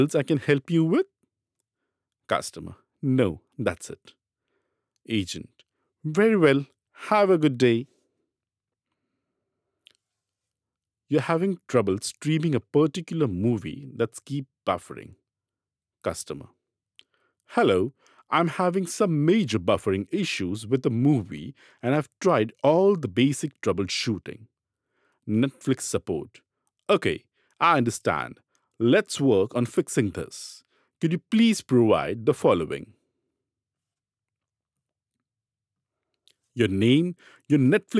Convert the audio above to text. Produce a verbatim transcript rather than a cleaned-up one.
else I can help you with? Customer. No, that's it. Agent. Very well. Have a good day. You're having trouble streaming a particular movie that's keep buffering. Customer. Hello, I'm having some major buffering issues with the movie and I've tried all the basic troubleshooting. Netflix support. Okay, I understand. Let's work on fixing this. Could you please provide the following: your name, your Netflix